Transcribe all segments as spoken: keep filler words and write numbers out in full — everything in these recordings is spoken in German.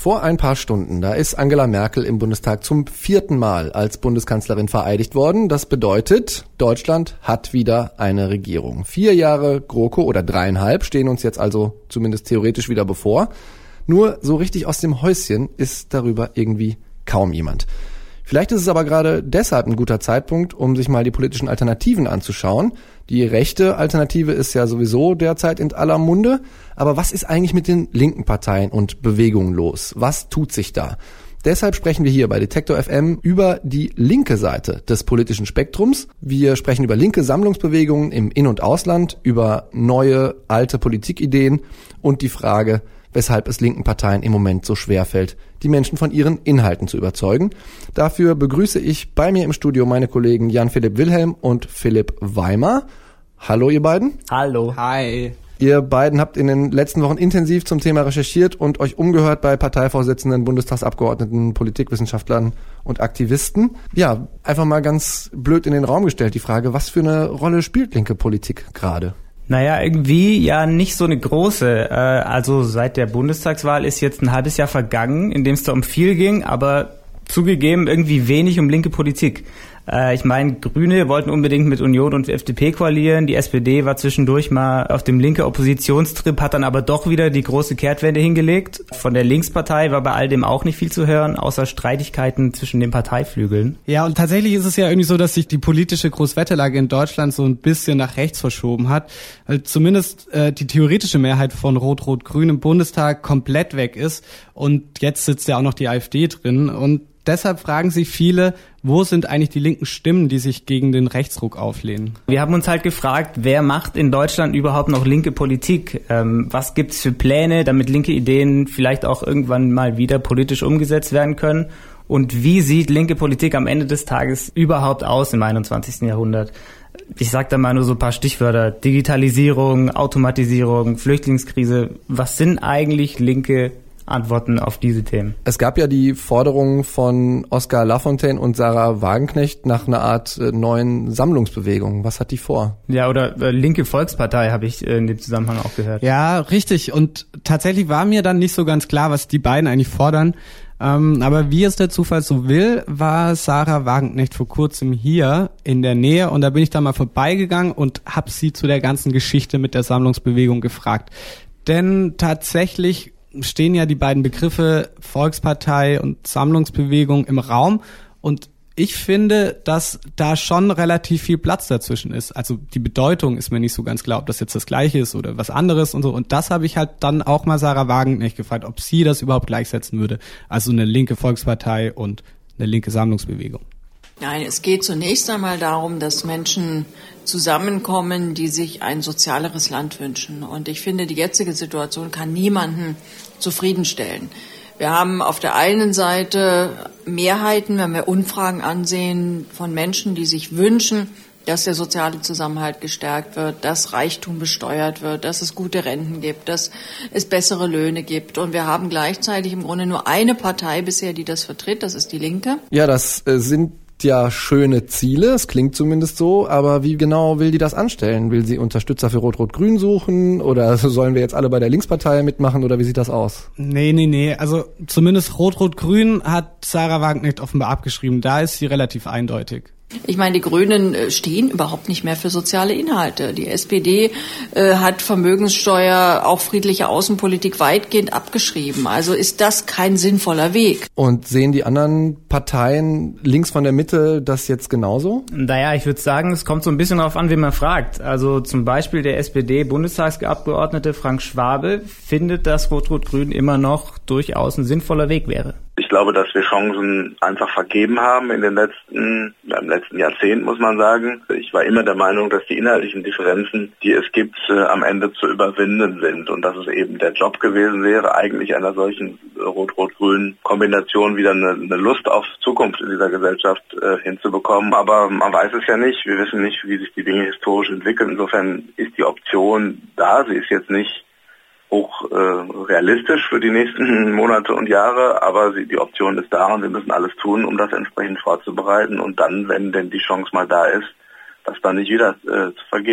Vor ein paar Stunden, da ist Angela Merkel im Bundestag zum vierten Mal als Bundeskanzlerin vereidigt worden. Das bedeutet, Deutschland hat wieder eine Regierung. Vier Jahre GroKo oder dreieinhalb stehen uns jetzt also zumindest theoretisch wieder bevor. Nur so richtig aus dem Häuschen ist darüber irgendwie kaum jemand. Vielleicht ist es aber gerade deshalb ein guter Zeitpunkt, um sich mal die politischen Alternativen anzuschauen. Die rechte Alternative ist ja sowieso derzeit in aller Munde. Aber was ist eigentlich mit den linken Parteien und Bewegungen los? Was tut sich da? Deshalb sprechen wir hier bei Detektor F M über die linke Seite des politischen Spektrums. Wir sprechen über linke Sammlungsbewegungen im In- und Ausland, über neue, alte Politikideen und die Frage, weshalb es linken Parteien im Moment so schwer fällt, die Menschen von ihren Inhalten zu überzeugen. Dafür begrüße ich bei mir im Studio meine Kollegen Jan-Philipp Wilhelm und Philipp Weimar. Hallo ihr beiden. Hallo. Hi. Ihr beiden habt in den letzten Wochen intensiv zum Thema recherchiert und euch umgehört bei Parteivorsitzenden, Bundestagsabgeordneten, Politikwissenschaftlern und Aktivisten. Ja, einfach mal ganz blöd in den Raum gestellt die Frage, was für eine Rolle spielt linke Politik gerade? Naja, irgendwie ja nicht so eine große. Also seit der Bundestagswahl ist jetzt ein halbes Jahr vergangen, in dem es da um viel ging, aber zugegeben irgendwie wenig um linke Politik. Ich meine, Grüne wollten unbedingt mit Union und F D P koalieren. Die S P D war zwischendurch mal auf dem linke Oppositionstrip, hat dann aber doch wieder die große Kehrtwende hingelegt. Von der Linkspartei war bei all dem auch nicht viel zu hören, außer Streitigkeiten zwischen den Parteiflügeln. Ja, und tatsächlich ist es ja irgendwie so, dass sich die politische Großwetterlage in Deutschland so ein bisschen nach rechts verschoben hat. Also zumindest äh, die theoretische Mehrheit von Rot-Rot-Grün im Bundestag komplett weg ist. Und jetzt sitzt ja auch noch die AfD drin. Und deshalb fragen sich viele, wo sind eigentlich die linken Stimmen, die sich gegen den Rechtsruck auflehnen? Wir haben uns halt gefragt, wer macht in Deutschland überhaupt noch linke Politik? Ähm, was gibt's für Pläne, damit linke Ideen vielleicht auch irgendwann mal wieder politisch umgesetzt werden können? Und wie sieht linke Politik am Ende des Tages überhaupt aus im einundzwanzigsten Jahrhundert? Ich sag da mal nur so ein paar Stichwörter. Digitalisierung, Automatisierung, Flüchtlingskrise. Was sind eigentlich linke Antworten auf diese Themen? Es gab ja die Forderung von Oskar Lafontaine und Sarah Wagenknecht nach einer Art äh, neuen Sammlungsbewegung. Was hat die vor? Ja, oder äh, linke Volkspartei habe ich äh, in dem Zusammenhang auch gehört. Ja, richtig. Und tatsächlich war mir dann nicht so ganz klar, was die beiden eigentlich fordern. Ähm, aber wie es der Zufall so will, war Sarah Wagenknecht vor kurzem hier in der Nähe und da bin ich da mal vorbeigegangen und habe sie zu der ganzen Geschichte mit der Sammlungsbewegung gefragt. Denn tatsächlich stehen ja die beiden Begriffe Volkspartei und Sammlungsbewegung im Raum und ich finde, dass da schon relativ viel Platz dazwischen ist. Also die Bedeutung ist mir nicht so ganz klar, ob das jetzt das Gleiche ist oder was anderes und so. Und das habe ich halt dann auch mal Sarah Wagenknecht gefragt, ob sie das überhaupt gleichsetzen würde. Also eine linke Volkspartei und eine linke Sammlungsbewegung. Nein, es geht zunächst einmal darum, dass Menschen zusammenkommen, die sich ein sozialeres Land wünschen. Und ich finde, die jetzige Situation kann niemanden zufriedenstellen. Wir haben auf der einen Seite Mehrheiten, wenn wir Umfragen ansehen, von Menschen, die sich wünschen, dass der soziale Zusammenhalt gestärkt wird, dass Reichtum besteuert wird, dass es gute Renten gibt, dass es bessere Löhne gibt. Und wir haben gleichzeitig im Grunde nur eine Partei bisher, die das vertritt, das ist die Linke. Ja, das äh, sind ja schöne Ziele, es klingt zumindest so, aber wie genau will die das anstellen? Will sie Unterstützer für Rot-Rot-Grün suchen oder sollen wir jetzt alle bei der Linkspartei mitmachen oder wie sieht das aus? Nee, nee, nee, also zumindest Rot-Rot-Grün hat Sarah Wagenknecht offenbar abgeschrieben, da ist sie relativ eindeutig. Ich meine, die Grünen stehen überhaupt nicht mehr für soziale Inhalte. Die S P D äh, hat Vermögenssteuer, auch friedliche Außenpolitik weitgehend abgeschrieben. Also ist das kein sinnvoller Weg. Und sehen die anderen Parteien links von der Mitte das jetzt genauso? Naja, ich würde sagen, es kommt so ein bisschen darauf an, wen man fragt. Also zum Beispiel der S P D-Bundestagsabgeordnete Frank Schwabe findet, dass Rot-Rot-Grün immer noch durchaus ein sinnvoller Weg wäre. Ich glaube, dass wir Chancen einfach vergeben haben in den letzten, ja, im letzten Jahrzehnt, muss man sagen. Ich war immer der Meinung, dass die inhaltlichen Differenzen, die es gibt, äh, am Ende zu überwinden sind und dass es eben der Job gewesen wäre, eigentlich einer solchen rot-rot-grünen Kombination wieder eine, eine Lust auf Zukunft in dieser Gesellschaft äh, hinzubekommen. Aber man weiß es ja nicht. Wir wissen nicht, wie sich die Dinge historisch entwickeln. Insofern ist die Option da. Sie ist jetzt nicht hoch äh, realistisch für die nächsten Monate und Jahre, aber sie, die Option ist da und wir müssen alles tun, um das entsprechend vorzubereiten und dann, wenn denn die Chance mal da ist, das dann nicht wieder äh, zu vergeben.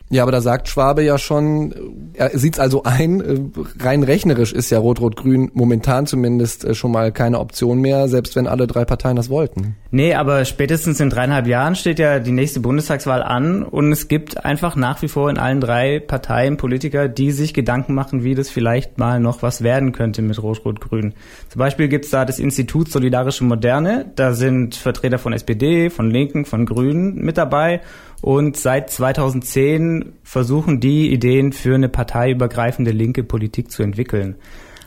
Ja, aber da sagt Schwabe ja schon, er sieht es also ein, rein rechnerisch ist ja Rot-Rot-Grün momentan zumindest schon mal keine Option mehr, selbst wenn alle drei Parteien das wollten. Nee, aber spätestens in dreieinhalb Jahren steht ja die nächste Bundestagswahl an und es gibt einfach nach wie vor in allen drei Parteien Politiker, die sich Gedanken machen, wie das vielleicht mal noch was werden könnte mit Rot-Rot-Grün. Zum Beispiel gibt's da das Institut Solidarische Moderne, da sind Vertreter von S P D, von Linken, von Grünen mit dabei. Und seit zweitausendzehn versuchen die Ideen für eine parteiübergreifende linke Politik zu entwickeln.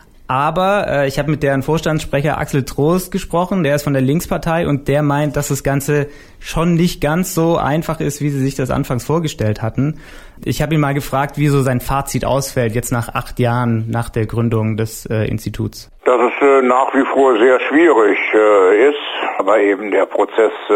Aber äh, ich habe mit deren Vorstandssprecher Axel Trost gesprochen, der ist von der Linkspartei und der meint, dass das Ganze schon nicht ganz so einfach ist, wie sie sich das anfangs vorgestellt hatten. Ich habe ihn mal gefragt, wie so sein Fazit ausfällt, jetzt nach acht Jahren nach der Gründung des äh, Instituts. Dass es äh, nach wie vor sehr schwierig äh, ist, aber eben der Prozess äh,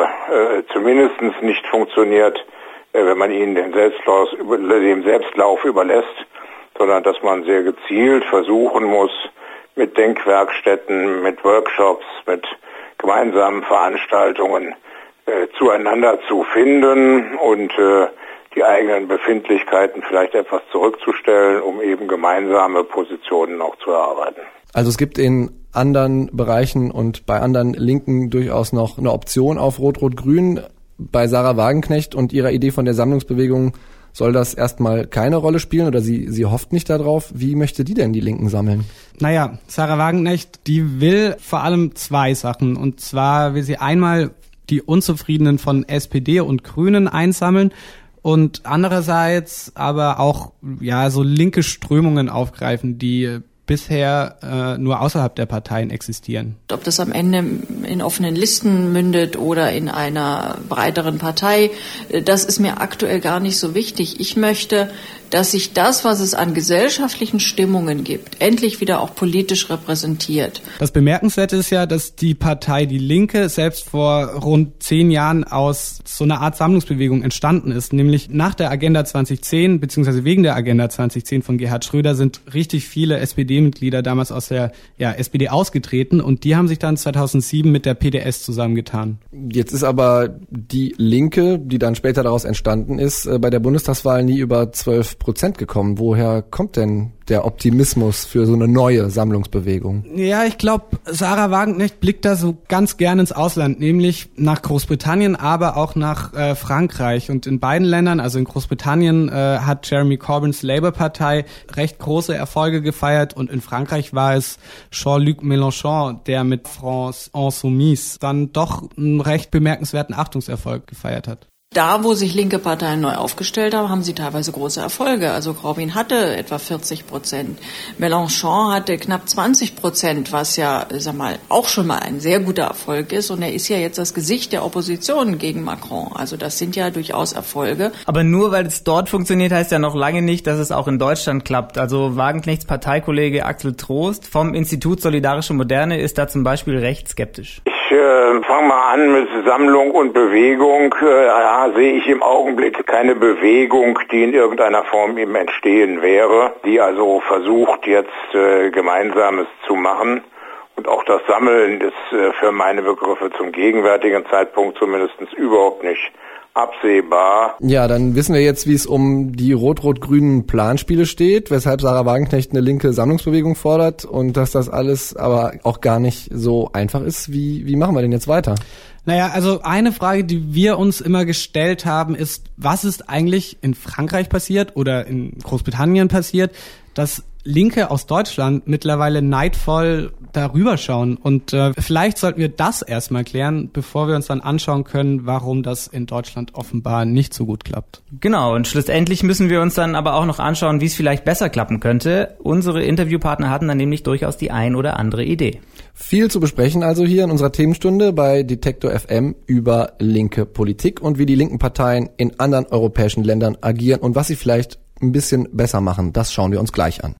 äh, zumindest nicht funktioniert, äh, wenn man ihn den Selbstlauf, dem Selbstlauf überlässt, sondern dass man sehr gezielt versuchen muss, mit Denkwerkstätten, mit Workshops, mit gemeinsamen Veranstaltungen äh, zueinander zu finden und äh, die eigenen Befindlichkeiten vielleicht etwas zurückzustellen, um eben gemeinsame Positionen auch zu erarbeiten. Also es gibt in anderen Bereichen und bei anderen Linken durchaus noch eine Option auf Rot-Rot-Grün. Bei Sarah Wagenknecht und ihrer Idee von der Sammlungsbewegung soll das erstmal keine Rolle spielen oder sie, sie hofft nicht darauf. Wie möchte die denn die Linken sammeln? Naja, Sarah Wagenknecht, die will vor allem zwei Sachen. Und zwar will sie einmal die Unzufriedenen von S P D und Grünen einsammeln und andererseits aber auch ja so linke Strömungen aufgreifen, die bisher äh, nur außerhalb der Parteien existieren. Ob das am Ende in offenen Listen mündet oder in einer breiteren Partei, das ist mir aktuell gar nicht so wichtig. Ich möchte, dass sich das, was es an gesellschaftlichen Stimmungen gibt, endlich wieder auch politisch repräsentiert. Das Bemerkenswerte ist ja, dass die Partei Die Linke selbst vor rund zehn Jahren aus so einer Art Sammlungsbewegung entstanden ist. Nämlich nach der Agenda zwanzig zehn, beziehungsweise wegen der Agenda zwanzig zehn von Gerhard Schröder sind richtig viele S P D-Mitglieder damals aus der ja, S P D ausgetreten und die haben sich dann zweitausendsieben mit der P D S zusammengetan. Jetzt ist aber die Linke, die dann später daraus entstanden ist, bei der Bundestagswahl nie über zwölf Prozent gekommen. Woher kommt denn der Optimismus für so eine neue Sammlungsbewegung? Ja, ich glaube, Sarah Wagenknecht blickt da so ganz gern ins Ausland, nämlich nach Großbritannien, aber auch nach äh, Frankreich. Und in beiden Ländern, also in Großbritannien, äh, hat Jeremy Corbyns Labour-Partei recht große Erfolge gefeiert und in Frankreich war es Jean-Luc Mélenchon, der mit France Insoumise dann doch einen recht bemerkenswerten Achtungserfolg gefeiert hat. Da, wo sich linke Parteien neu aufgestellt haben, haben sie teilweise große Erfolge. Also Corbyn hatte etwa vierzig Prozent. Mélenchon hatte knapp zwanzig Prozent, was ja, sag mal, auch schon mal ein sehr guter Erfolg ist. Und er ist ja jetzt das Gesicht der Opposition gegen Macron. Also das sind ja durchaus Erfolge. Aber nur weil es dort funktioniert, heißt ja noch lange nicht, dass es auch in Deutschland klappt. Also Wagenknechts Parteikollege Axel Trost vom Institut Solidarische Moderne ist da zum Beispiel recht skeptisch. Ich äh, fange mal an mit Sammlung und Bewegung. Äh, ja, sehe ich im Augenblick keine Bewegung, die in irgendeiner Form im Entstehen wäre, die also versucht, jetzt äh, Gemeinsames zu machen. Und auch das Sammeln ist äh, für meine Begriffe zum gegenwärtigen Zeitpunkt zumindest überhaupt nicht absehbar. Ja, dann wissen wir jetzt, wie es um die rot-rot-grünen Planspiele steht, weshalb Sarah Wagenknecht eine linke Sammlungsbewegung fordert und dass das alles aber auch gar nicht so einfach ist. Wie, wie machen wir denn jetzt weiter? Naja, also eine Frage, die wir uns immer gestellt haben, ist, was ist eigentlich in Frankreich passiert oder in Großbritannien passiert, dass Linke aus Deutschland mittlerweile neidvoll darüber schauen. Und äh, vielleicht sollten wir das erstmal klären, bevor wir uns dann anschauen können, warum das in Deutschland offenbar nicht so gut klappt. Genau, und schlussendlich müssen wir uns dann aber auch noch anschauen, wie es vielleicht besser klappen könnte. Unsere Interviewpartner hatten dann nämlich durchaus die ein oder andere Idee. Viel zu besprechen also hier in unserer Themenstunde bei Detektor F M über linke Politik und wie die linken Parteien in anderen europäischen Ländern agieren und was sie vielleicht ein bisschen besser machen. Das schauen wir uns gleich an.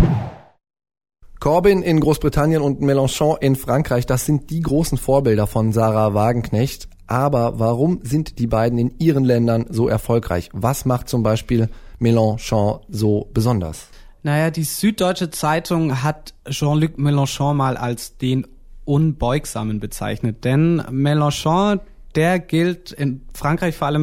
Corbyn in Großbritannien und Mélenchon in Frankreich, das sind die großen Vorbilder von Sarah Wagenknecht. Aber warum sind die beiden in ihren Ländern so erfolgreich? Was macht zum Beispiel Mélenchon so besonders? Naja, die Süddeutsche Zeitung hat Jean-Luc Mélenchon mal als den Unbeugsamen bezeichnet. Denn Mélenchon, der gilt in Frankreich vor allem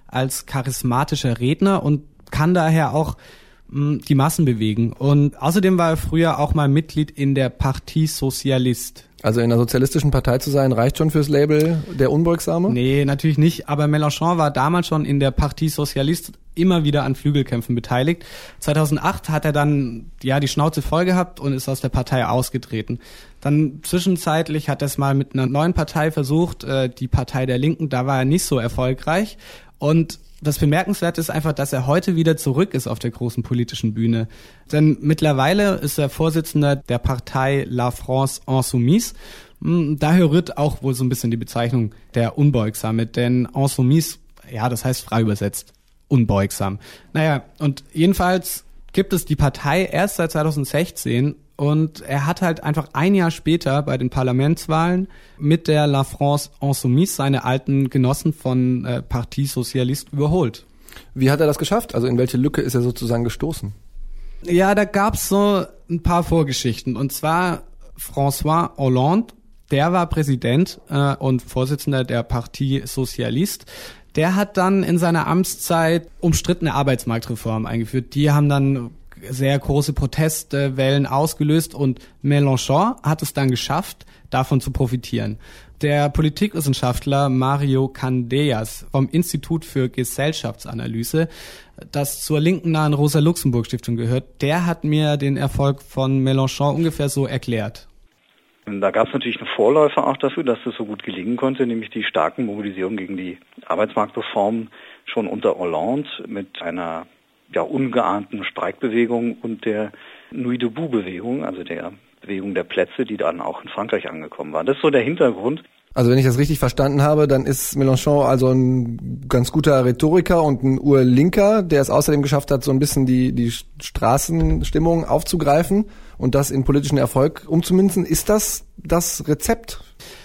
als charismatischer Redner und kann daher auch mh, die Massen bewegen. Und außerdem war er früher auch mal Mitglied in der Parti Socialiste. Also in einer sozialistischen Partei zu sein, reicht schon fürs Label der Unbeugsame? Nee, natürlich nicht. Aber Mélenchon war damals schon in der Parti Socialiste immer wieder an Flügelkämpfen beteiligt. zweitausendacht hat er dann ja die Schnauze voll gehabt und ist aus der Partei ausgetreten. Dann zwischenzeitlich hat er es mal mit einer neuen Partei versucht, äh, die Partei der Linken. Da war er nicht so erfolgreich. Und das Bemerkenswerte ist einfach, dass er heute wieder zurück ist auf der großen politischen Bühne. Denn mittlerweile ist er Vorsitzender der Partei La France Insoumise. Daher rührt auch wohl so ein bisschen die Bezeichnung der Unbeugsame. Denn Insoumise, ja, das heißt frei übersetzt, unbeugsam. Naja, und jedenfalls gibt es die Partei erst seit zweitausendsechzehn. Und er hat halt einfach ein Jahr später bei den Parlamentswahlen mit der La France Insoumise seine alten Genossen von äh, Parti Socialiste überholt. Wie hat er das geschafft? Also in welche Lücke ist er sozusagen gestoßen? Ja, da gab's so ein paar Vorgeschichten. Und zwar François Hollande, der war Präsident äh, und Vorsitzender der Parti Socialiste. Der hat dann in seiner Amtszeit umstrittene Arbeitsmarktreformen eingeführt. Die haben dann sehr große Protestwellen ausgelöst und Mélenchon hat es dann geschafft, davon zu profitieren. Der Politikwissenschaftler Mario Candeias vom Institut für Gesellschaftsanalyse, das zur linken nahen Rosa-Luxemburg-Stiftung gehört, der hat mir den Erfolg von Mélenchon ungefähr so erklärt. Da gab es natürlich einen Vorläufer auch dafür, dass das so gut gelingen konnte, nämlich die starken Mobilisierungen gegen die Arbeitsmarktreformen schon unter Hollande mit einer ja, ungeahnten Streikbewegung und der Nuit debout-Bewegung, also der Bewegung der Plätze, die dann auch in Frankreich angekommen war. Das ist so der Hintergrund. Also wenn ich das richtig verstanden habe, dann ist Mélenchon also ein ganz guter Rhetoriker und ein Urlinker, der es außerdem geschafft hat, so ein bisschen die, die Straßenstimmung aufzugreifen und das in politischen Erfolg umzumünzen. Ist das das Rezept?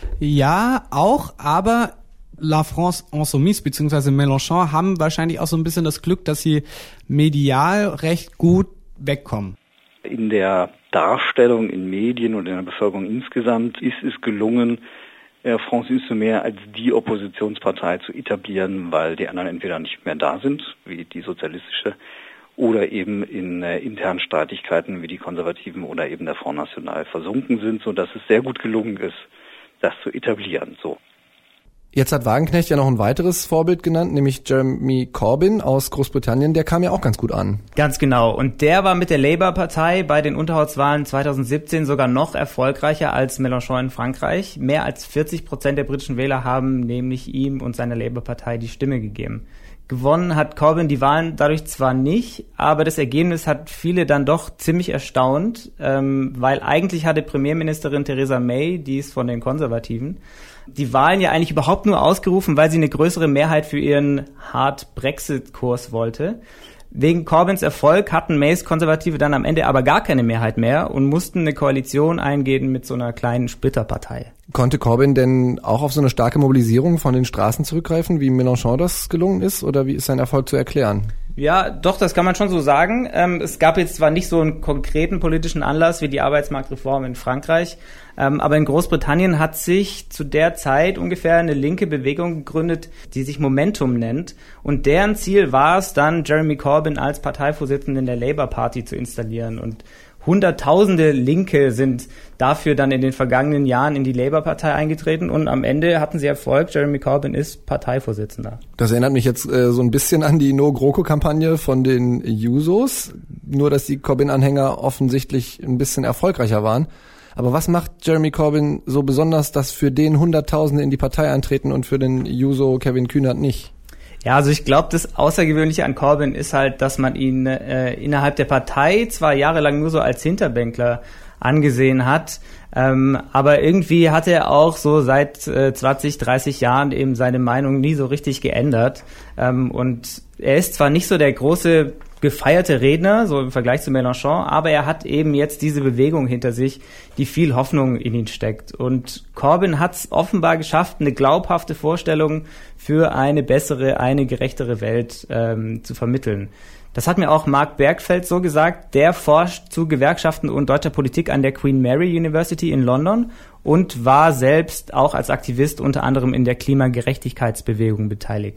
Ja, auch, aber La France Insoumise bzw. Mélenchon haben wahrscheinlich auch so ein bisschen das Glück, dass sie medial recht gut wegkommen. In der Darstellung in Medien und in der Bevölkerung insgesamt ist es gelungen, France Insoumise als die Oppositionspartei zu etablieren, weil die anderen entweder nicht mehr da sind, wie die sozialistische, oder eben in äh, internen Streitigkeiten wie die Konservativen oder eben der Front National versunken sind, sodass es sehr gut gelungen ist, das zu etablieren. So. Jetzt hat Wagenknecht ja noch ein weiteres Vorbild genannt, nämlich Jeremy Corbyn aus Großbritannien. Der kam ja auch ganz gut an. Ganz genau. Und der war mit der Labour-Partei bei den Unterhauswahlen zweitausendsiebzehn sogar noch erfolgreicher als Mélenchon in Frankreich. Mehr als vierzig Prozent der britischen Wähler haben nämlich ihm und seiner Labour-Partei die Stimme gegeben. Gewonnen hat Corbyn die Wahlen dadurch zwar nicht, aber das Ergebnis hat viele dann doch ziemlich erstaunt, ähm, weil eigentlich hatte Premierministerin Theresa May, die ist von den Konservativen, die Wahlen ja eigentlich überhaupt nur ausgerufen, weil sie eine größere Mehrheit für ihren Hard-Brexit-Kurs wollte. Wegen Corbyns Erfolg hatten Mays Konservative dann am Ende aber gar keine Mehrheit mehr und mussten eine Koalition eingehen mit so einer kleinen Splitterpartei. Konnte Corbyn denn auch auf so eine starke Mobilisierung von den Straßen zurückgreifen, wie Mélenchon das gelungen ist, oder wie ist sein Erfolg zu erklären? Ja, doch, das kann man schon so sagen. Ähm, es gab jetzt zwar nicht so einen konkreten politischen Anlass wie die Arbeitsmarktreform in Frankreich, ähm, aber in Großbritannien hat sich zu der Zeit ungefähr eine linke Bewegung gegründet, die sich Momentum nennt. Und deren Ziel war es dann, Jeremy Corbyn als Parteivorsitzenden der Labour Party zu installieren. Und Hunderttausende Linke sind dafür dann in den vergangenen Jahren in die Labour-Partei eingetreten und am Ende hatten sie Erfolg. Jeremy Corbyn ist Parteivorsitzender. Das erinnert mich jetzt äh, so ein bisschen an die No-GroKo-Kampagne von den Jusos, nur dass die Corbyn-Anhänger offensichtlich ein bisschen erfolgreicher waren. Aber was macht Jeremy Corbyn so besonders, dass für den Hunderttausende in die Partei eintreten und für den Juso Kevin Kühnert nicht? Ja, also ich glaube, das Außergewöhnliche an Corbyn ist halt, dass man ihn äh, innerhalb der Partei zwar jahrelang nur so als Hinterbänkler angesehen hat, ähm, aber irgendwie hat er auch so seit äh, zwanzig, dreißig Jahren eben seine Meinung nie so richtig geändert. Ähm, und er ist zwar nicht so der große gefeierte Redner, so im Vergleich zu Mélenchon, aber er hat eben jetzt diese Bewegung hinter sich, die viel Hoffnung in ihn steckt. Und Corbyn hat es offenbar geschafft, eine glaubhafte Vorstellung für eine bessere, eine gerechtere Welt ähm, zu vermitteln. Das hat mir auch Marc Bergfeld so gesagt, der forscht zu Gewerkschaften und deutscher Politik an der Queen Mary University in London und war selbst auch als Aktivist unter anderem in der Klimagerechtigkeitsbewegung beteiligt.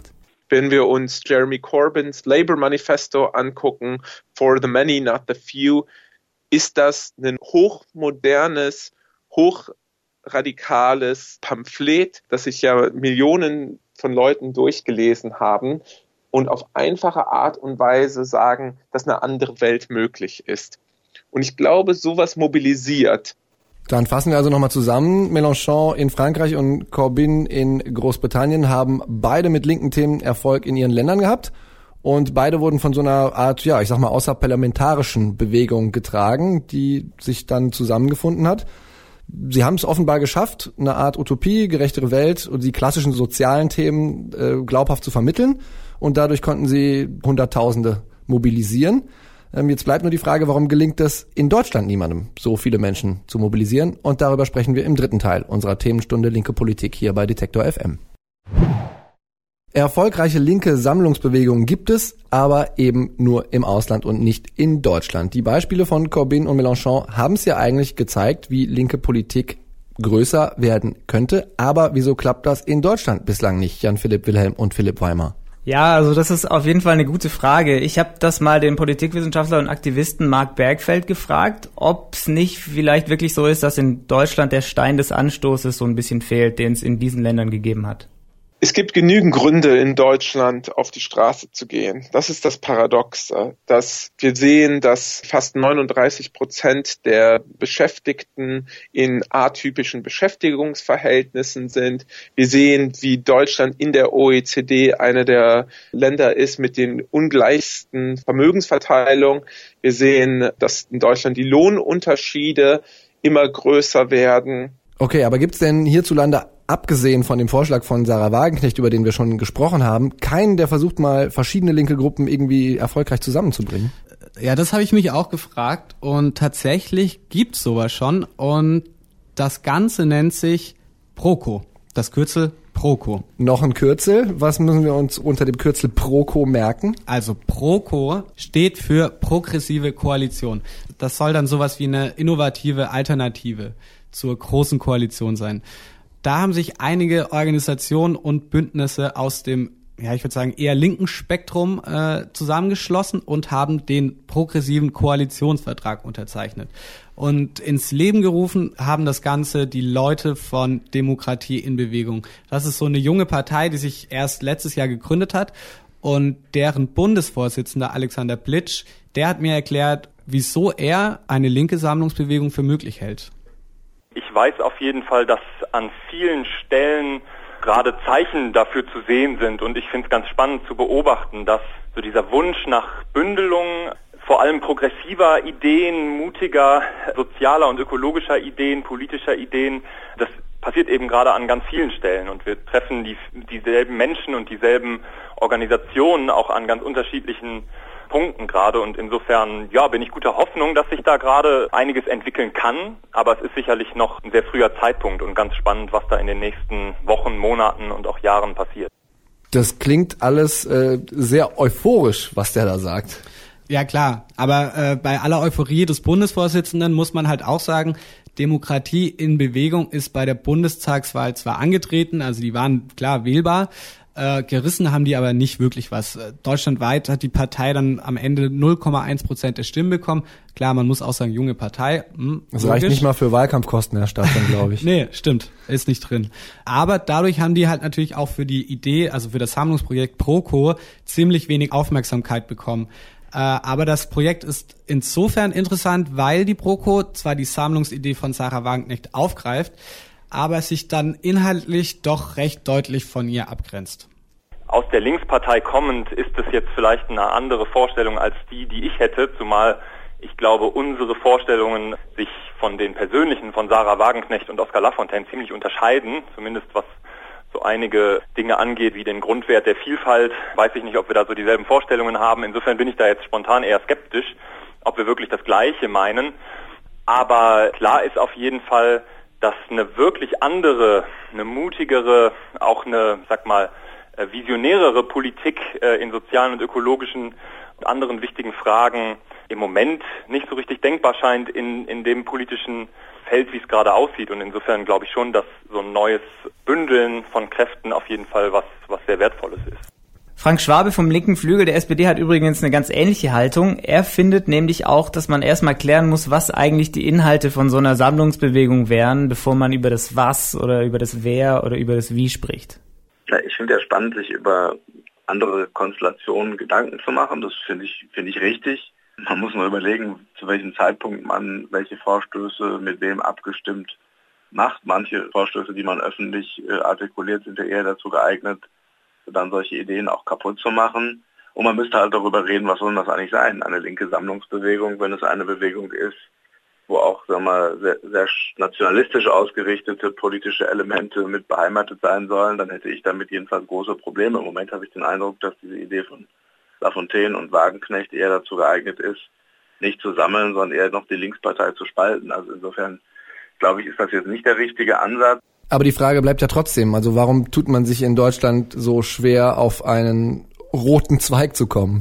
Wenn wir uns Jeremy Corbyns Labour Manifesto angucken, For the Many, Not the Few, ist das ein hochmodernes, hochradikales Pamphlet, das sich ja Millionen von Leuten durchgelesen haben und auf einfache Art und Weise sagen, dass eine andere Welt möglich ist. Und ich glaube, sowas mobilisiert. Dann fassen wir also nochmal zusammen. Mélenchon in Frankreich und Corbyn in Großbritannien haben beide mit linken Themen Erfolg in ihren Ländern gehabt. Und beide wurden von so einer Art, ja, ich sag mal, außerparlamentarischen Bewegung getragen, die sich dann zusammengefunden hat. Sie haben es offenbar geschafft, eine Art Utopie, gerechtere Welt und die klassischen sozialen Themen äh, glaubhaft zu vermitteln. Und dadurch konnten sie Hunderttausende mobilisieren. Jetzt bleibt nur die Frage, warum gelingt es in Deutschland niemandem, so viele Menschen zu mobilisieren? Und darüber sprechen wir im dritten Teil unserer Themenstunde Linke Politik hier bei Detektor F M. Erfolgreiche linke Sammlungsbewegungen gibt es, aber eben nur im Ausland und nicht in Deutschland. Die Beispiele von Corbyn und Mélenchon haben es ja eigentlich gezeigt, wie linke Politik größer werden könnte. Aber wieso klappt das in Deutschland bislang nicht? Jan-Philipp Wilhelm und Philipp Weimar. Ja, also das ist auf jeden Fall eine gute Frage. Ich habe das mal den Politikwissenschaftler und Aktivisten Marc Bergfeld gefragt, ob es nicht vielleicht wirklich so ist, dass in Deutschland der Stein des Anstoßes so ein bisschen fehlt, den es in diesen Ländern gegeben hat. Es gibt genügend Gründe in Deutschland auf die Straße zu gehen. Das ist das Paradoxe, dass wir sehen, dass fast neununddreißig Prozent der Beschäftigten in atypischen Beschäftigungsverhältnissen sind. Wir sehen, wie Deutschland in der O E C D eine der Länder ist mit den ungleichsten Vermögensverteilungen. Wir sehen, dass in Deutschland die Lohnunterschiede immer größer werden. Okay, aber gibt's denn hierzulande, abgesehen von dem Vorschlag von Sarah Wagenknecht, über den wir schon gesprochen haben, keinen, der versucht mal verschiedene linke Gruppen irgendwie erfolgreich zusammenzubringen? Ja, das habe ich mich auch gefragt und tatsächlich gibt's sowas schon und das Ganze nennt sich ProCo, das Kürzel ProCo. Noch ein Kürzel, was müssen wir uns unter dem Kürzel ProCo merken? Also ProCo steht für progressive Koalition. Das soll dann sowas wie eine innovative Alternative zur großen Koalition sein. Da haben sich einige Organisationen und Bündnisse aus dem, ja, ich würde sagen, eher linken Spektrum äh, zusammengeschlossen und haben den progressiven Koalitionsvertrag unterzeichnet. Und ins Leben gerufen haben das Ganze die Leute von Demokratie in Bewegung. Das ist so eine junge Partei, die sich erst letztes Jahr gegründet hat und deren Bundesvorsitzender Alexander Plitsch, der hat mir erklärt, wieso er eine linke Sammlungsbewegung für möglich hält. Ich weiß auf jeden Fall, dass an vielen Stellen gerade Zeichen dafür zu sehen sind und ich finde es ganz spannend zu beobachten, dass so dieser Wunsch nach Bündelung, vor allem progressiver Ideen, mutiger, sozialer und ökologischer Ideen, politischer Ideen, das passiert eben gerade an ganz vielen Stellen und wir treffen die, dieselben Menschen und dieselben Organisationen auch an ganz unterschiedlichen Punkten gerade und insofern, ja, bin ich guter Hoffnung, dass sich da gerade einiges entwickeln kann, aber es ist sicherlich noch ein sehr früher Zeitpunkt und ganz spannend, was da in den nächsten Wochen, Monaten und auch Jahren passiert. Das klingt alles äh, sehr euphorisch, was der da sagt. Ja klar, aber äh, bei aller Euphorie des Bundesvorsitzenden muss man halt auch sagen, Demokratie in Bewegung ist bei der Bundestagswahl zwar angetreten, also die waren klar wählbar, Äh, gerissen haben die aber nicht wirklich was. Äh, deutschlandweit hat die Partei dann am Ende null Komma eins Prozent der Stimmen bekommen. Klar, man muss auch sagen, junge Partei. Hm, das logisch. Reicht nicht mal für Wahlkampfkosten erstatten, glaube ich. Nee, stimmt, ist nicht drin. Aber dadurch haben die halt natürlich auch für die Idee, also für das Sammlungsprojekt ProCo, ziemlich wenig Aufmerksamkeit bekommen. Äh, aber das Projekt ist insofern interessant, weil die ProCo zwar die Sammlungsidee von Sarah Wagenknecht aufgreift, aber sich dann inhaltlich doch recht deutlich von ihr abgrenzt. Aus der Linkspartei kommend ist es jetzt vielleicht eine andere Vorstellung als die, die ich hätte, zumal ich glaube, unsere Vorstellungen sich von den persönlichen von Sarah Wagenknecht und Oskar Lafontaine ziemlich unterscheiden, zumindest was so einige Dinge angeht, wie den Grundwert der Vielfalt. Weiß ich nicht, ob wir da so dieselben Vorstellungen haben. Insofern bin ich da jetzt spontan eher skeptisch, ob wir wirklich das Gleiche meinen. Aber klar ist auf jeden Fall, dass eine wirklich andere, eine mutigere, auch eine, sag mal, visionärere Politik in sozialen und ökologischen und anderen wichtigen Fragen im Moment nicht so richtig denkbar scheint in, in dem politischen Feld, wie es gerade aussieht. Und insofern glaube ich schon, dass so ein neues Bündeln von Kräften auf jeden Fall was, was sehr Wertvolles ist. Frank Schwabe vom linken Flügel der S P D hat übrigens eine ganz ähnliche Haltung. Er findet nämlich auch, dass man erstmal klären muss, was eigentlich die Inhalte von so einer Sammlungsbewegung wären, bevor man über das Was oder über das Wer oder über das Wie spricht. Ja, ich finde es ja spannend, sich über andere Konstellationen Gedanken zu machen. Das finde ich, finde ich richtig. Man muss nur überlegen, zu welchem Zeitpunkt man welche Vorstöße mit wem abgestimmt macht. Manche Vorstöße, die man öffentlich äh, artikuliert, sind ja eher dazu geeignet, dann solche Ideen auch kaputt zu machen. Und man müsste halt darüber reden, was soll das eigentlich sein? Eine linke Sammlungsbewegung, wenn es eine Bewegung ist, wo auch, sagen wir mal, sehr, sehr nationalistisch ausgerichtete politische Elemente mit beheimatet sein sollen, dann hätte ich damit jedenfalls große Probleme. Im Moment habe ich den Eindruck, dass diese Idee von Lafontaine und Wagenknecht eher dazu geeignet ist, nicht zu sammeln, sondern eher noch die Linkspartei zu spalten. Also insofern, glaube ich, ist das jetzt nicht der richtige Ansatz. Aber die Frage bleibt ja trotzdem, also warum tut man sich in Deutschland so schwer, auf einen roten Zweig zu kommen?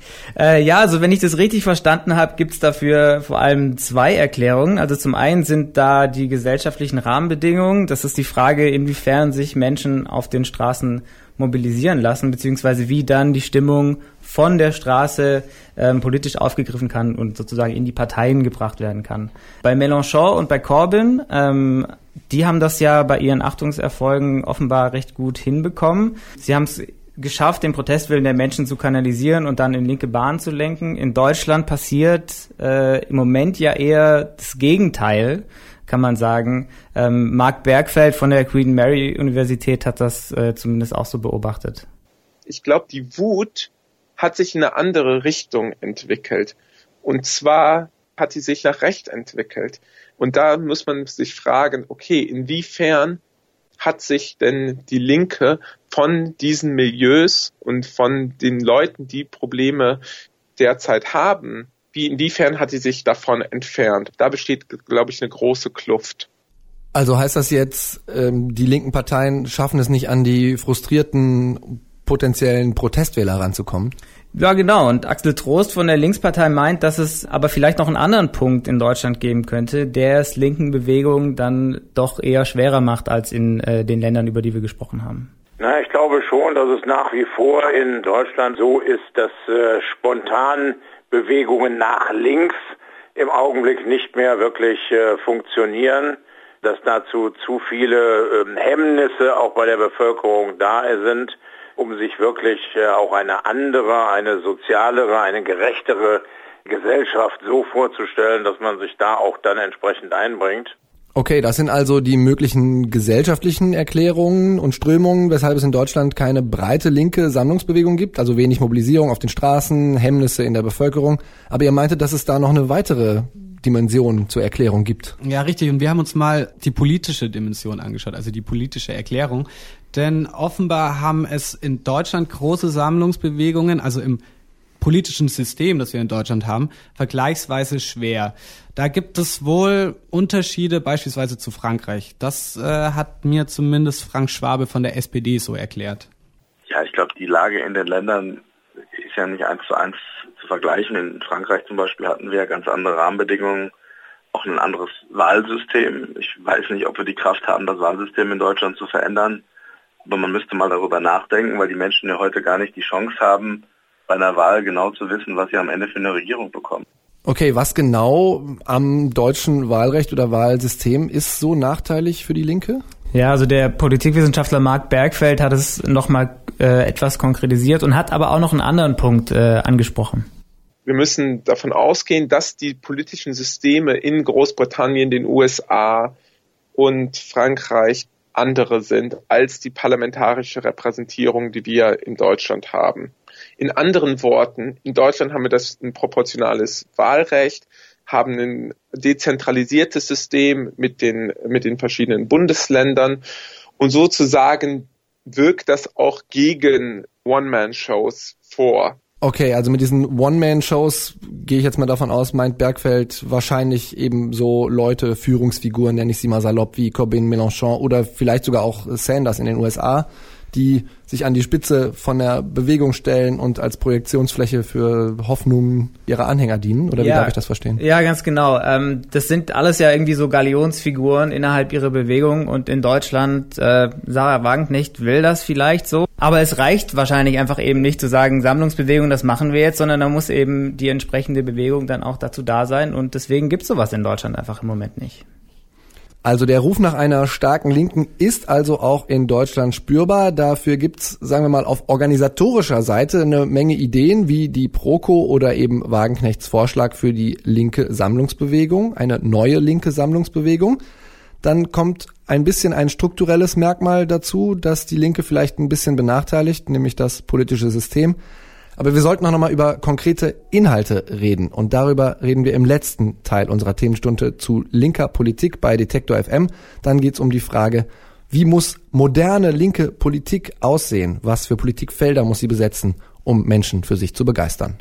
äh, ja, also wenn ich das richtig verstanden habe, gibt's dafür vor allem zwei Erklärungen. Also zum einen sind da die gesellschaftlichen Rahmenbedingungen. Das ist die Frage, inwiefern sich Menschen auf den Straßen mobilisieren lassen, beziehungsweise wie dann die Stimmung von der Straße ähm, politisch aufgegriffen kann und sozusagen in die Parteien gebracht werden kann. Bei Mélenchon und bei Corbyn, ähm, die haben das ja bei ihren Achtungserfolgen offenbar recht gut hinbekommen. Sie haben es geschafft, den Protestwillen der Menschen zu kanalisieren und dann in linke Bahnen zu lenken. In Deutschland passiert äh, im Moment ja eher das Gegenteil, kann man sagen. Ähm, Marc Bergfeld von der Queen Mary Universität hat das äh, zumindest auch so beobachtet. Ich glaube, die Wut hat sich in eine andere Richtung entwickelt. Und zwar hat sie sich nach rechts entwickelt. Und da muss man sich fragen, okay, inwiefern hat sich denn die Linke von diesen Milieus und von den Leuten, die Probleme derzeit haben, wie inwiefern hat sie sich davon entfernt? Da besteht, glaube ich, eine große Kluft. Also heißt das jetzt, ähm, die linken Parteien schaffen es nicht, an die frustrierten potenziellen Protestwähler ranzukommen? Ja, genau. Und Axel Trost von der Linkspartei meint, dass es aber vielleicht noch einen anderen Punkt in Deutschland geben könnte, der es linken Bewegungen dann doch eher schwerer macht als in äh, den Ländern, über die wir gesprochen haben. Na, ich glaube schon, dass es nach wie vor in Deutschland so ist, dass äh, spontan Bewegungen nach links im Augenblick nicht mehr wirklich äh, funktionieren, dass dazu zu viele äh, Hemmnisse auch bei der Bevölkerung da sind, um sich wirklich äh, auch eine andere, eine sozialere, eine gerechtere Gesellschaft so vorzustellen, dass man sich da auch dann entsprechend einbringt. Okay, das sind also die möglichen gesellschaftlichen Erklärungen und Strömungen, weshalb es in Deutschland keine breite linke Sammlungsbewegung gibt, also wenig Mobilisierung auf den Straßen, Hemmnisse in der Bevölkerung. Aber ihr meintet, dass es da noch eine weitere Dimension zur Erklärung gibt. Ja, richtig. Und wir haben uns mal die politische Dimension angeschaut, also die politische Erklärung. Denn offenbar haben es in Deutschland große Sammlungsbewegungen, also im politischen System, das wir in Deutschland haben, vergleichsweise schwer. Da gibt es wohl Unterschiede beispielsweise zu Frankreich. Das äh, hat mir zumindest Frank Schwabe von der S P D so erklärt. Ja, ich glaube, die Lage in den Ländern ist ja nicht eins zu eins zu vergleichen. In Frankreich zum Beispiel hatten wir ganz andere Rahmenbedingungen, auch ein anderes Wahlsystem. Ich weiß nicht, ob wir die Kraft haben, das Wahlsystem in Deutschland zu verändern. Aber man müsste mal darüber nachdenken, weil die Menschen ja heute gar nicht die Chance haben, bei einer Wahl genau zu wissen, was sie am Ende für eine Regierung bekommen. Okay, was genau am deutschen Wahlrecht oder Wahlsystem ist so nachteilig für die Linke? Ja, also der Politikwissenschaftler Marc Bergfeld hat es nochmal äh, etwas konkretisiert und hat aber auch noch einen anderen Punkt äh, angesprochen. Wir müssen davon ausgehen, dass die politischen Systeme in Großbritannien, den U S A und Frankreich andere sind als die parlamentarische Repräsentierung, die wir in Deutschland haben. In anderen Worten, in Deutschland haben wir das ein proportionales Wahlrecht, haben ein dezentralisiertes System mit den, mit den verschiedenen Bundesländern und sozusagen wirkt das auch gegen One-Man-Shows vor. Okay, also mit diesen One-Man-Shows gehe ich jetzt mal davon aus, meint Bergfeld wahrscheinlich eben so Leute, Führungsfiguren, nenne ich sie mal salopp, wie Corbyn, Mélenchon oder vielleicht sogar auch Sanders in den U S A, die sich an die Spitze von der Bewegung stellen und als Projektionsfläche für Hoffnungen ihrer Anhänger dienen? Oder wie ja, darf ich das verstehen? Ja, ganz genau. Ähm, das sind alles ja irgendwie so Galionsfiguren innerhalb ihrer Bewegung und in Deutschland, äh, Sarah Wagenknecht will das vielleicht so. Aber es reicht wahrscheinlich einfach eben nicht zu sagen, Sammlungsbewegung, das machen wir jetzt, sondern da muss eben die entsprechende Bewegung dann auch dazu da sein und deswegen gibt's sowas in Deutschland einfach im Moment nicht. Also der Ruf nach einer starken Linken ist also auch in Deutschland spürbar. Dafür gibt's, sagen wir mal, auf organisatorischer Seite eine Menge Ideen, wie die ProKo oder eben Wagenknechts Vorschlag für die linke Sammlungsbewegung, eine neue linke Sammlungsbewegung. Dann kommt ein bisschen ein strukturelles Merkmal dazu, das die Linke vielleicht ein bisschen benachteiligt, nämlich das politische System. Aber wir sollten auch nochmal über konkrete Inhalte reden. Und darüber reden wir im letzten Teil unserer Themenstunde zu linker Politik bei Detektor F M. Dann geht's um die Frage, wie muss moderne linke Politik aussehen? Was für Politikfelder muss sie besetzen, um Menschen für sich zu begeistern?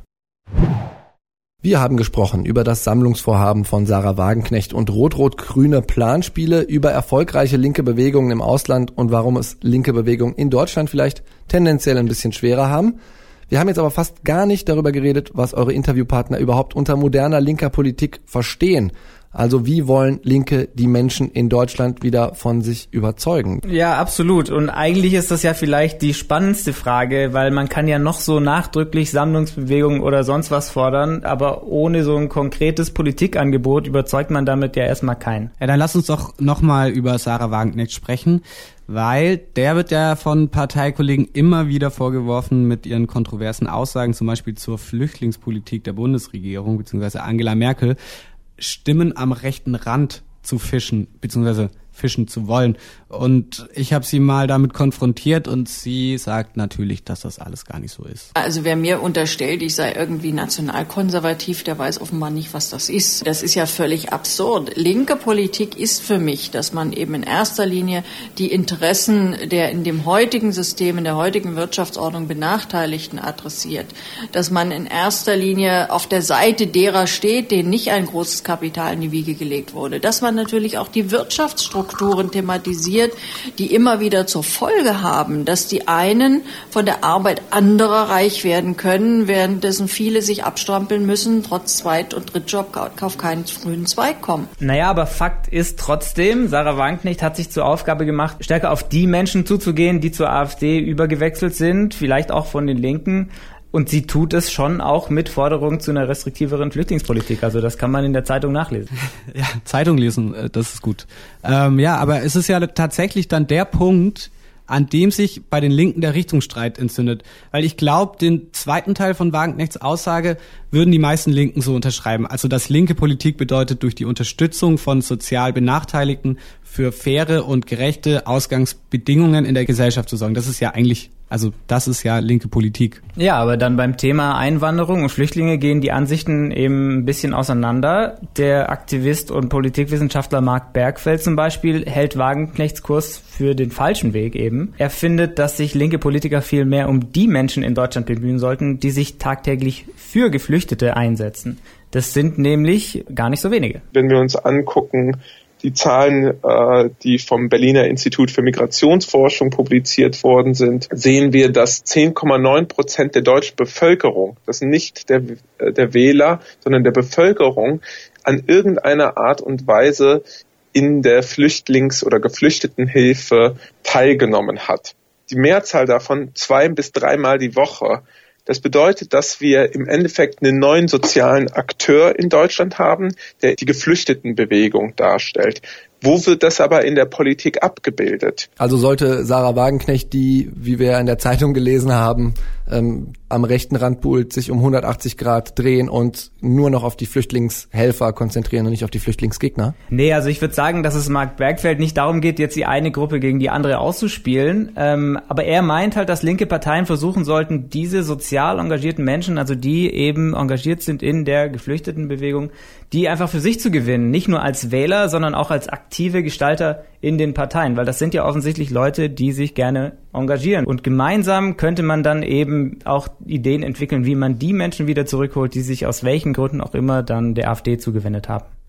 Wir haben gesprochen über das Sammlungsvorhaben von Sarah Wagenknecht und rot-rot-grüne Planspiele, über erfolgreiche linke Bewegungen im Ausland und warum es linke Bewegungen in Deutschland vielleicht tendenziell ein bisschen schwerer haben. Wir haben jetzt aber fast gar nicht darüber geredet, was eure Interviewpartner überhaupt unter moderner linker Politik verstehen. Also wie wollen Linke die Menschen in Deutschland wieder von sich überzeugen? Ja, absolut. Und eigentlich ist das ja vielleicht die spannendste Frage, weil man kann ja noch so nachdrücklich Sammlungsbewegungen oder sonst was fordern, aber ohne so ein konkretes Politikangebot überzeugt man damit ja erstmal keinen. Ja, dann lass uns doch nochmal über Sarah Wagenknecht sprechen, weil der wird ja von Parteikollegen immer wieder vorgeworfen mit ihren kontroversen Aussagen, zum Beispiel zur Flüchtlingspolitik der Bundesregierung bzw. Angela Merkel, Stimmen am rechten Rand zu fischen, beziehungsweise fischen zu wollen. Und ich habe sie mal damit konfrontiert und sie sagt natürlich, dass das alles gar nicht so ist. Also wer mir unterstellt, ich sei irgendwie nationalkonservativ, der weiß offenbar nicht, was das ist. Das ist ja völlig absurd. Linke Politik ist für mich, dass man eben in erster Linie die Interessen der in dem heutigen System, in der heutigen Wirtschaftsordnung Benachteiligten adressiert. Dass man in erster Linie auf der Seite derer steht, denen nicht ein großes Kapital in die Wiege gelegt wurde. Dass man natürlich auch die Wirtschaftsstrukturen thematisiert, die immer wieder zur Folge haben, dass die einen von der Arbeit anderer reich werden können, währenddessen viele sich abstrampeln müssen, trotz Zweit- und Drittjob auf keinen frühen Zweig kommen. Naja, aber Fakt ist trotzdem, Sarah Wagenknecht hat sich zur Aufgabe gemacht, stärker auf die Menschen zuzugehen, die zur AfD übergewechselt sind, vielleicht auch von den Linken. Und sie tut es schon auch mit Forderungen zu einer restriktiveren Flüchtlingspolitik. Also das kann man in der Zeitung nachlesen. Ja, Zeitung lesen, das ist gut. Ähm, ja, aber es ist ja tatsächlich dann der Punkt, an dem sich bei den Linken der Richtungsstreit entzündet. Weil ich glaube, den zweiten Teil von Wagenknechts Aussage würden die meisten Linken so unterschreiben. Also dass linke Politik bedeutet, durch die Unterstützung von sozial Benachteiligten für faire und gerechte Ausgangsbedingungen in der Gesellschaft zu sorgen. Das ist ja eigentlich, also das ist ja linke Politik. Ja, aber dann beim Thema Einwanderung und Flüchtlinge gehen die Ansichten eben ein bisschen auseinander. Der Aktivist und Politikwissenschaftler Marc Bergfeld zum Beispiel hält Wagenknechts Kurs für den falschen Weg eben. Er findet, dass sich linke Politiker viel mehr um die Menschen in Deutschland bemühen sollten, die sich tagtäglich für Geflüchtete einsetzen. Das sind nämlich gar nicht so wenige. Wenn wir uns angucken, die Zahlen, äh, die vom Berliner Institut für Migrationsforschung publiziert worden sind, sehen wir, dass zehn Komma neun Prozent der deutschen Bevölkerung, das sind nicht der, der Wähler, sondern der Bevölkerung, an irgendeiner Art und Weise in der Flüchtlings- oder Geflüchtetenhilfe teilgenommen hat. Die Mehrzahl davon zwei bis dreimal die Woche. Das bedeutet, dass wir im Endeffekt einen neuen sozialen Akteur in Deutschland haben, der die Geflüchtetenbewegung darstellt. Wo wird das aber in der Politik abgebildet? Also sollte Sarah Wagenknecht, die, wie wir in der Zeitung gelesen haben, ähm, am rechten Randpult sich um hundertachtzig Grad drehen und nur noch auf die Flüchtlingshelfer konzentrieren und nicht auf die Flüchtlingsgegner? Nee, also ich würde sagen, dass es Marc Bergfeld nicht darum geht, jetzt die eine Gruppe gegen die andere auszuspielen. Ähm, aber er meint halt, dass linke Parteien versuchen sollten, diese sozial engagierten Menschen, also die eben engagiert sind in der Geflüchtetenbewegung, die einfach für sich zu gewinnen. Nicht nur als Wähler, sondern auch als aktive Gestalter in den Parteien. Weil das sind ja offensichtlich Leute, die sich gerne engagieren. Und gemeinsam könnte man dann eben auch Ideen entwickeln, wie man die Menschen wieder zurückholt, die sich aus welchen Gründen auch immer dann der AfD zugewendet haben.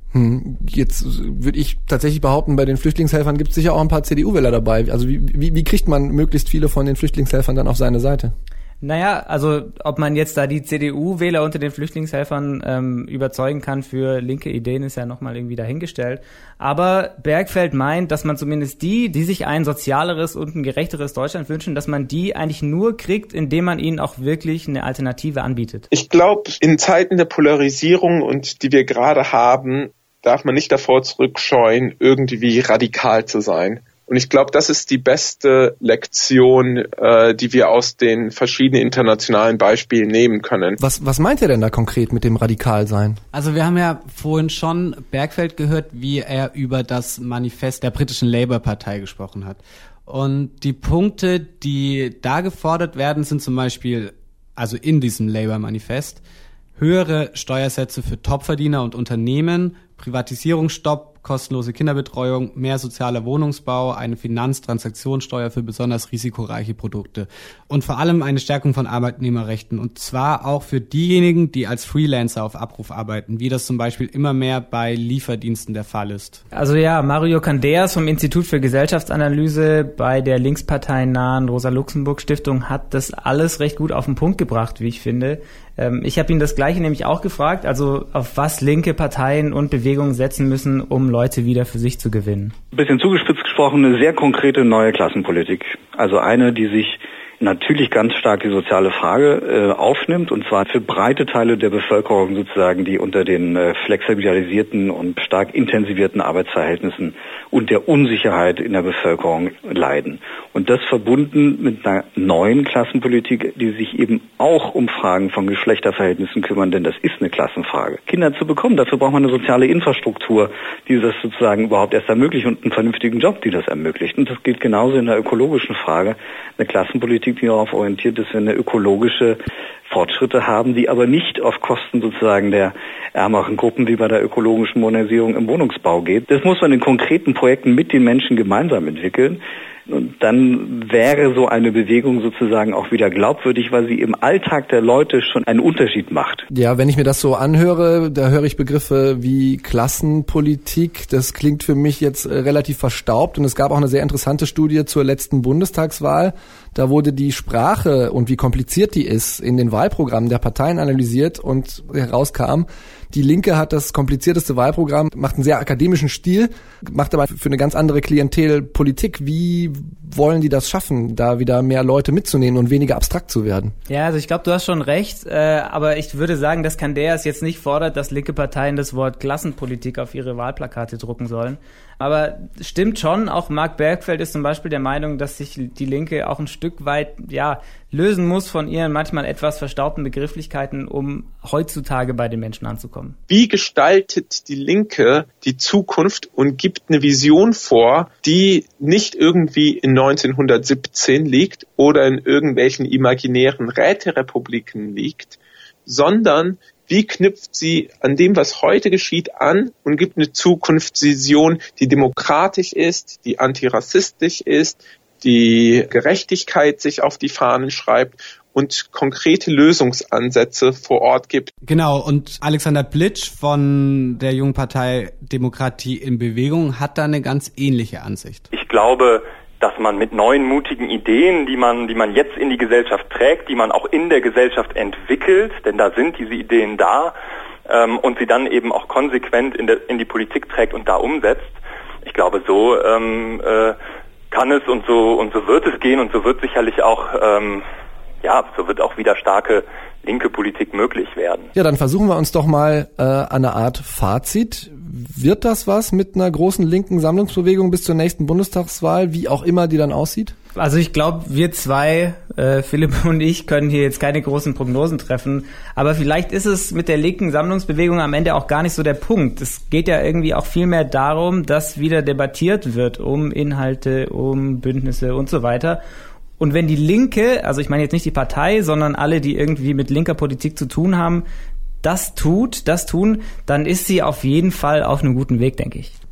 Hm, jetzt würde ich tatsächlich behaupten, bei den Flüchtlingshelfern gibt es sicher auch ein paar C D U-Wähler dabei. Also wie, wie, wie kriegt man möglichst viele von den Flüchtlingshelfern dann auf seine Seite? Naja, also ob man jetzt da die C D U-Wähler unter den Flüchtlingshelfern ähm, überzeugen kann für linke Ideen, ist ja nochmal irgendwie dahingestellt. Aber Bergfeld meint, dass man zumindest die, die sich ein sozialeres und ein gerechteres Deutschland wünschen, dass man die eigentlich nur kriegt, indem man ihnen auch wirklich eine Alternative anbietet. Ich glaube, in Zeiten der Polarisierung und die wir gerade haben, darf man nicht davor zurückscheuen, irgendwie radikal zu sein. Und ich glaube, das ist die beste Lektion, äh, die wir aus den verschiedenen internationalen Beispielen nehmen können. Was, was meint ihr denn da konkret mit dem Radikalsein? Also wir haben ja vorhin schon Bergfeld gehört, wie er über das Manifest der britischen Labour-Partei gesprochen hat. Und die Punkte, die da gefordert werden, sind zum Beispiel, also in diesem Labour-Manifest, höhere Steuersätze für Topverdiener und Unternehmen, Privatisierungsstopp, kostenlose Kinderbetreuung, mehr sozialer Wohnungsbau, eine Finanztransaktionssteuer für besonders risikoreiche Produkte und vor allem eine Stärkung von Arbeitnehmerrechten, und zwar auch für diejenigen, die als Freelancer auf Abruf arbeiten, wie das zum Beispiel immer mehr bei Lieferdiensten der Fall ist. Also ja, Mario Candeas vom Institut für Gesellschaftsanalyse bei der linksparteinahen Rosa-Luxemburg-Stiftung hat das alles recht gut auf den Punkt gebracht, wie ich finde. Ähm, ich habe ihn das Gleiche nämlich auch gefragt, also auf was linke Parteien und Bewegungen setzen müssen, um Leute wieder für sich zu gewinnen. Ein bisschen zugespitzt gesprochen, eine sehr konkrete neue Klassenpolitik. Also eine, die sich natürlich ganz stark die soziale Frage äh, aufnimmt, und zwar für breite Teile der Bevölkerung sozusagen, die unter den äh, flexibilisierten und stark intensivierten Arbeitsverhältnissen und der Unsicherheit in der Bevölkerung leiden. Und das verbunden mit einer neuen Klassenpolitik, die sich eben auch um Fragen von Geschlechterverhältnissen kümmern, denn das ist eine Klassenfrage. Kinder zu bekommen, dafür braucht man eine soziale Infrastruktur, die das sozusagen überhaupt erst ermöglicht, und einen vernünftigen Job, die das ermöglicht. Und das gilt genauso in der ökologischen Frage. Eine Klassenpolitik, die darauf orientiert ist, wenn wir ökologische Fortschritte haben, die aber nicht auf Kosten sozusagen der ärmeren Gruppen wie bei der ökologischen Modernisierung im Wohnungsbau geht. Das muss man in konkreten Projekten mit den Menschen gemeinsam entwickeln. Und dann wäre so eine Bewegung sozusagen auch wieder glaubwürdig, weil sie im Alltag der Leute schon einen Unterschied macht. Ja, wenn ich mir das so anhöre, da höre ich Begriffe wie Klassenpolitik. Das klingt für mich jetzt relativ verstaubt. Und es gab auch eine sehr interessante Studie zur letzten Bundestagswahl. Da wurde die Sprache und wie kompliziert die ist in den Wahlprogrammen der Parteien analysiert, und herauskam, die Linke hat das komplizierteste Wahlprogramm, macht einen sehr akademischen Stil, macht aber für eine ganz andere Klientel Politik. Wie wollen die das schaffen, da wieder mehr Leute mitzunehmen und weniger abstrakt zu werden? Ja, also ich glaube, du hast schon recht, äh, aber ich würde sagen, dass Candeas jetzt nicht fordert, dass linke Parteien das Wort Klassenpolitik auf ihre Wahlplakate drucken sollen. Aber stimmt schon, auch Marc Bergfeld ist zum Beispiel der Meinung, dass sich die Linke auch ein Stück weit ja lösen muss von ihren manchmal etwas verstaubten Begrifflichkeiten, um heutzutage bei den Menschen anzukommen. Wie gestaltet die Linke die Zukunft und gibt eine Vision vor, die nicht irgendwie in neunzehnhundertsiebzehn liegt oder in irgendwelchen imaginären Räterepubliken liegt, sondern wie knüpft sie an dem, was heute geschieht, an und gibt eine Zukunftsvision, die demokratisch ist, die antirassistisch ist, die Gerechtigkeit sich auf die Fahnen schreibt und konkrete Lösungsansätze vor Ort gibt. Genau, und Alexander Blitsch von der jungen Partei Demokratie in Bewegung hat da eine ganz ähnliche Ansicht. Ich glaube, dass man mit neuen, mutigen Ideen, die man, die man jetzt in die Gesellschaft trägt, die man auch in der Gesellschaft entwickelt, denn da sind diese Ideen da, ähm, und sie dann eben auch konsequent in, der, in die Politik trägt und da umsetzt. Ich glaube, so ähm, äh, kann es und so und so wird es gehen, und so wird sicherlich auch, ähm, ja, so wird auch wieder starke linke Politik möglich werden. Ja, dann versuchen wir uns doch mal äh, eine Art Fazit. Wird das was mit einer großen linken Sammlungsbewegung bis zur nächsten Bundestagswahl, wie auch immer die dann aussieht? Also ich glaube, wir zwei, äh, Philipp und ich, können hier jetzt keine großen Prognosen treffen. Aber vielleicht ist es mit der linken Sammlungsbewegung am Ende auch gar nicht so der Punkt. Es geht ja irgendwie auch viel mehr darum, dass wieder debattiert wird um Inhalte, um Bündnisse und so weiter. Und wenn die Linke, also ich meine jetzt nicht die Partei, sondern alle, die irgendwie mit linker Politik zu tun haben, das tut, das tun, dann ist sie auf jeden Fall auf einem guten Weg, denke ich.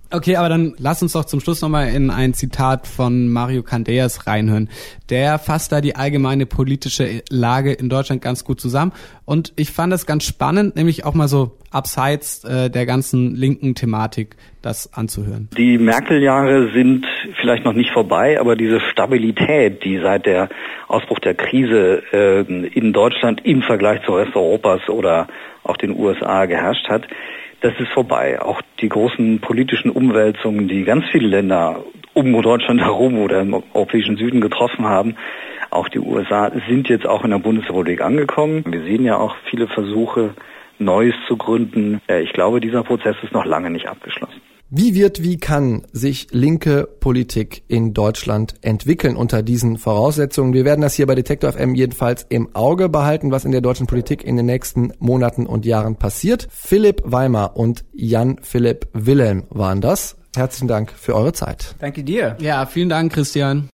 Okay, aber dann lass uns doch zum Schluss nochmal in ein Zitat von Mario Candeias reinhören. Der fasst da die allgemeine politische Lage in Deutschland ganz gut zusammen. Und ich fand das ganz spannend, nämlich auch mal so abseits äh, der ganzen linken Thematik das anzuhören. Die Merkel-Jahre sind vielleicht noch nicht vorbei, aber diese Stabilität, die seit der Ausbruch der Krise äh, in Deutschland im Vergleich zum Rest Europas oder auch den U S A geherrscht hat, das ist vorbei. Auch die großen politischen Umwälzungen, die ganz viele Länder um Deutschland herum oder im europäischen Süden getroffen haben, auch die U S A, sind jetzt auch in der Bundesrepublik angekommen. Wir sehen ja auch viele Versuche, Neues zu gründen. Ich glaube, dieser Prozess ist noch lange nicht abgeschlossen. Wie wird, wie kann sich linke Politik in Deutschland entwickeln unter diesen Voraussetzungen? Wir werden das hier bei Detektor F M jedenfalls im Auge behalten, was in der deutschen Politik in den nächsten Monaten und Jahren passiert. Philipp Weimar und Jan-Philipp Wilhelm waren das. Herzlichen Dank für eure Zeit. Danke dir. Ja, vielen Dank, Christian.